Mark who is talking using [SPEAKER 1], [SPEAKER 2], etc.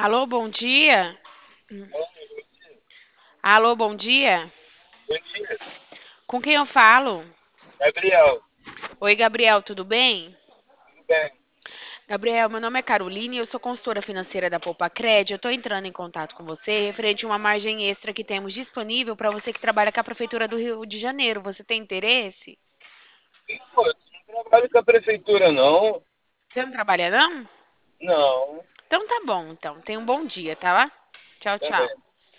[SPEAKER 1] Alô, bom dia. Alô, bom dia.
[SPEAKER 2] Bom dia,
[SPEAKER 1] Com quem eu falo?
[SPEAKER 2] Gabriel.
[SPEAKER 1] Oi, Gabriel, tudo bem?
[SPEAKER 2] Tudo bem?
[SPEAKER 1] Gabriel, meu nome é Caroline e eu sou consultora financeira da Poupa-Cred. Eu estou entrando em contato com você referente a uma margem extra que temos disponível para você que trabalha com a Prefeitura do Rio de Janeiro. Você tem interesse?
[SPEAKER 2] Pô, eu não trabalho com a prefeitura, não.
[SPEAKER 1] Você não trabalha, não?
[SPEAKER 2] Não,
[SPEAKER 1] Então tá bom, então. Tenha um bom dia, tá? Tchau, tchau.
[SPEAKER 2] também.